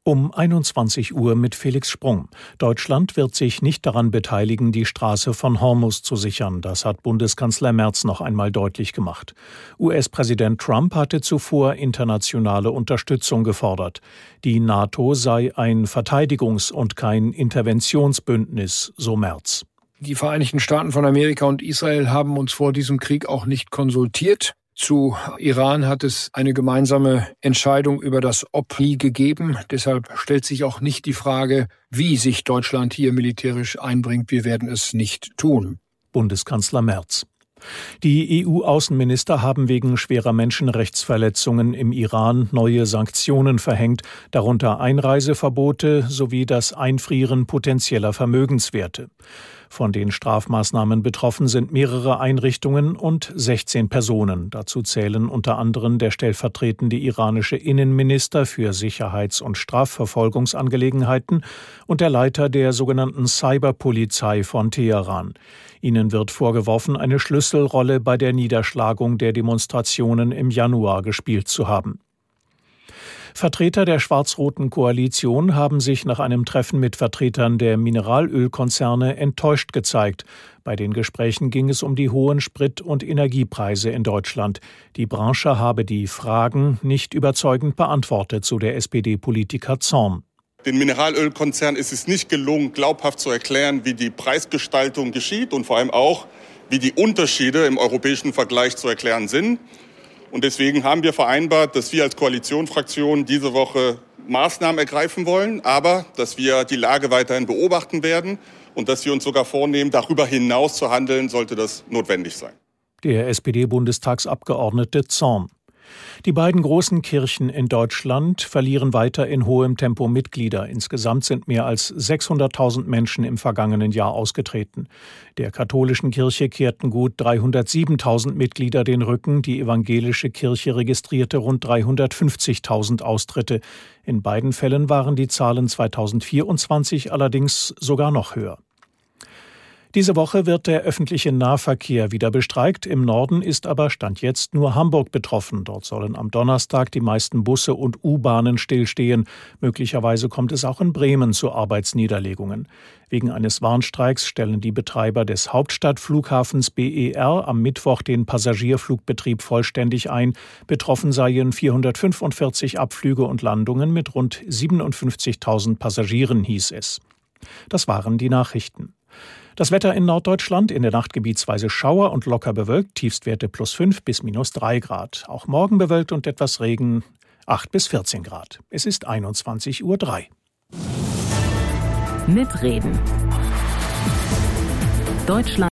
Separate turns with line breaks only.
Um 21 Uhr mit Felix Sprung. Deutschland wird sich nicht daran beteiligen, die Straße von Hormuz zu sichern. Das hat Bundeskanzler Merz noch einmal deutlich gemacht. US-Präsident Trump hatte zuvor internationale Unterstützung gefordert. Die NATO sei ein Verteidigungs- und kein Interventionsbündnis, so Merz.
Die Vereinigten Staaten von Amerika und Israel haben uns vor diesem Krieg auch nicht konsultiert. Zu Iran hat es eine gemeinsame Entscheidung über das Ob nie gegeben. Deshalb stellt sich auch nicht die Frage, wie sich Deutschland hier militärisch einbringt. Wir werden es nicht tun.
Bundeskanzler Merz. Die EU-Außenminister haben wegen schwerer Menschenrechtsverletzungen im Iran neue Sanktionen verhängt, darunter Einreiseverbote sowie das Einfrieren potenzieller Vermögenswerte. Von den Strafmaßnahmen betroffen sind mehrere Einrichtungen und 16 Personen. Dazu zählen unter anderem der stellvertretende iranische Innenminister für Sicherheits- und Strafverfolgungsangelegenheiten und der Leiter der sogenannten Cyberpolizei von Teheran. Ihnen wird vorgeworfen, eine Schlüsselrolle bei der Niederschlagung der Demonstrationen im Januar gespielt zu haben. Vertreter der schwarz-roten Koalition haben sich nach einem Treffen mit Vertretern der Mineralölkonzerne enttäuscht gezeigt. Bei den Gesprächen ging es um die hohen Sprit- und Energiepreise in Deutschland. Die Branche habe die Fragen nicht überzeugend beantwortet, so der SPD-Politiker Zorn.
Den Mineralölkonzernen ist es nicht gelungen, glaubhaft zu erklären, wie die Preisgestaltung geschieht und vor allem auch, wie die Unterschiede im europäischen Vergleich zu erklären sind. Und deswegen haben wir vereinbart, dass wir als Koalitionsfraktion diese Woche Maßnahmen ergreifen wollen, aber dass wir die Lage weiterhin beobachten werden und dass wir uns sogar vornehmen, darüber hinaus zu handeln, sollte das notwendig sein.
Der SPD-Bundestagsabgeordnete Zorn. Die beiden großen Kirchen in Deutschland verlieren weiter in hohem Tempo Mitglieder. Insgesamt sind mehr als 600.000 Menschen im vergangenen Jahr ausgetreten. Der katholischen Kirche kehrten gut 307.000 Mitglieder den Rücken. Die evangelische Kirche registrierte rund 350.000 Austritte. In beiden Fällen waren die Zahlen 2024 allerdings sogar noch höher. Diese Woche wird der öffentliche Nahverkehr wieder bestreikt. Im Norden ist aber Stand jetzt nur Hamburg betroffen. Dort sollen am Donnerstag die meisten Busse und U-Bahnen stillstehen. Möglicherweise kommt es auch in Bremen zu Arbeitsniederlegungen. Wegen eines Warnstreiks stellen die Betreiber des Hauptstadtflughafens BER am Mittwoch den Passagierflugbetrieb vollständig ein. Betroffen seien 445 Abflüge und Landungen mit rund 57.000 Passagieren, hieß es. Das waren die Nachrichten. Das Wetter in Norddeutschland, in der Nacht gebietsweise Schauer und locker bewölkt, Tiefstwerte +5 bis -3 Grad. Auch morgen bewölkt und etwas Regen, 8 bis 14 Grad. Es ist 21:03 Uhr.
Mitreden. Deutschland.